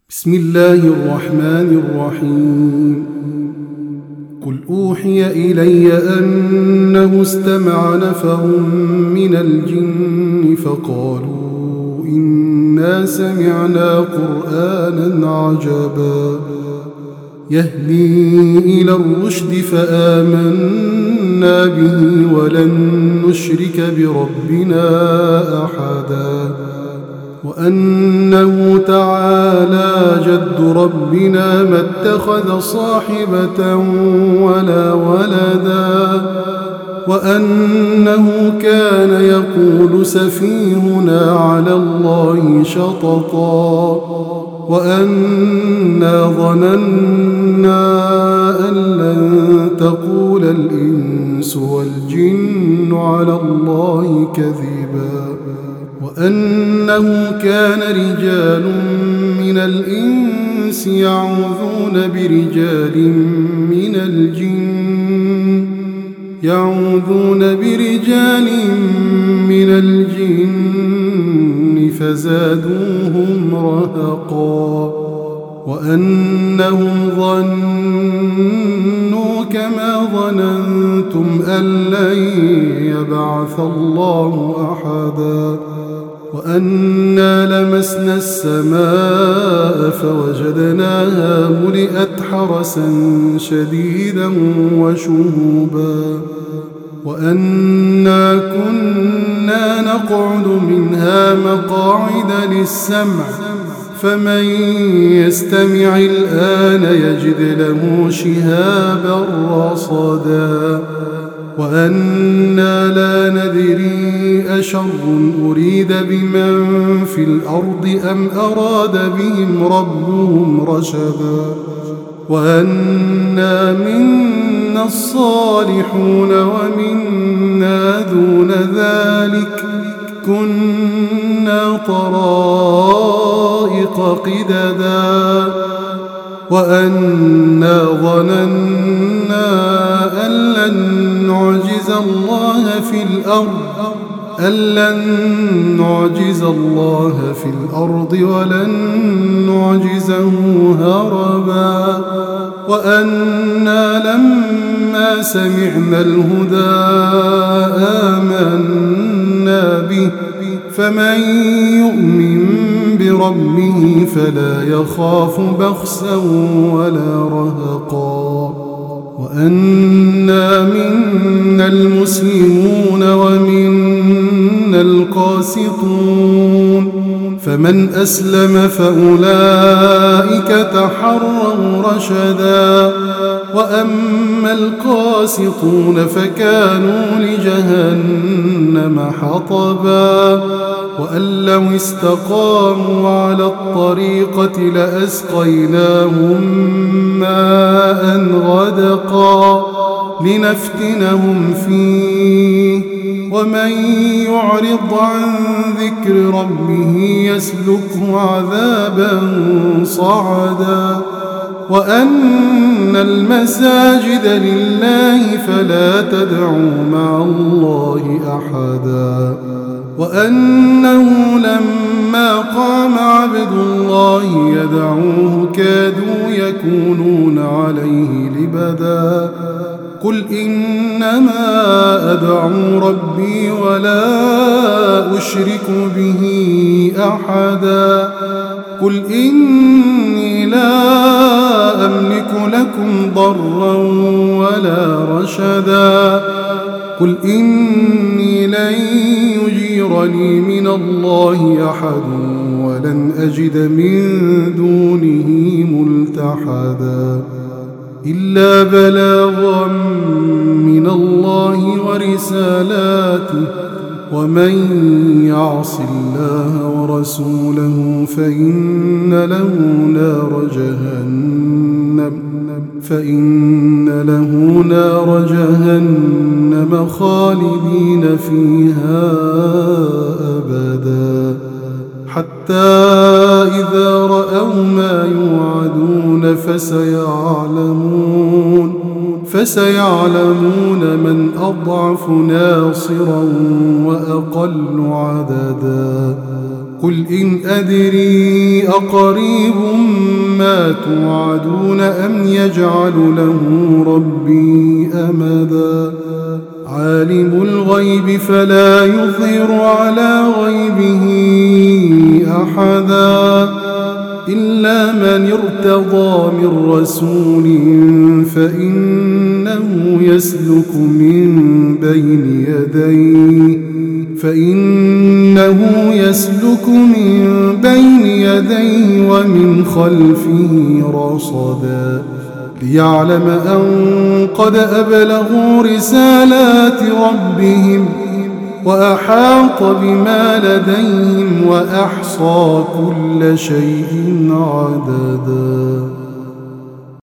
بسم الله الرحمن الرحيم. قل أوحي إلي أنه استمع نفر من الجن فقالوا إنا سمعنا قرآنا عجبا يهدي إلى الرشد فآمنا به ولن نشرك بربنا أحدا وأنه تعالى جد ربنا ما اتخذ صاحبة ولا ولدا وأنه كان يقول سفيهنا على الله شططا وأنا ظننا أن لن تقول الإنس والجن على الله كذبا وأنه كان رجال من الإنس يعوذون برجال من الجن فزادوهم رهقا وأنهم ظنوا كما ظننتم أن لن يبعث الله أحدا وأنا لمسنا السماء فوجدناها ملئت حرسا شديدا وشهبا وأنا كنا نقعد منها مقاعد للسمع فمن يستمع الآن يجد له شهابا رصدا وأنا لا ندري أشر أريد بمن في الأرض أم أراد بهم ربهم رشدا وأنا منا الصالحون ومنا دون ذلك كنا طرائق قددا وأنا ظننا أن لن نعجز الله في الأرض ولن نعجزه هربا وأنا لما سمعنا الهدى آمنا به فمن يؤمن بربه فلا يخاف بخسا ولا رهقا وأنا منا المسلمون ومنا القاسطون فمن أسلم فأولئك تحروا رشدا وأما القاسطون فكانوا لجهنم حطبا وأن لو استقاموا على الطريقة لأسقيناهم ماء غدقا لنفتنهم فيه ومن يعرض عن ذكر ربه يسلكه عذابا صعدا وأن المساجد لله فلا تدعوا مع الله أحدا وأنه لما قام عبد الله يدعوه كادوا يكونون عليه لبدا قل إنما أدعو ربي ولا أشرك به أحدا قل إني لا أملك لكم ضرا ولا رشدا قل إني لن يجيرني من الله أحد ولن أجد من دونه ملتحدا إلا بلاغا من الله ورسالاته ومن يعص الله ورسوله فإن له نار جهنم خالدين فيها أبدا حتى إذا رأوا ما يوعدون فسيعلمون من أضعف ناصرا وأقل عددا قل إن أدري أقريب ما توعدون أم يجعل له ربي أمدا عالم الغيب فلا يظهر على غيبه أحدا إلا من ارتضى من رسول فإنه يسلك من بين يديه ومن خلفه رصدا ليعلم أن قد أبلغوا رسالات ربهم وأحاط بما لديهم وأحصى كل شيء عددا.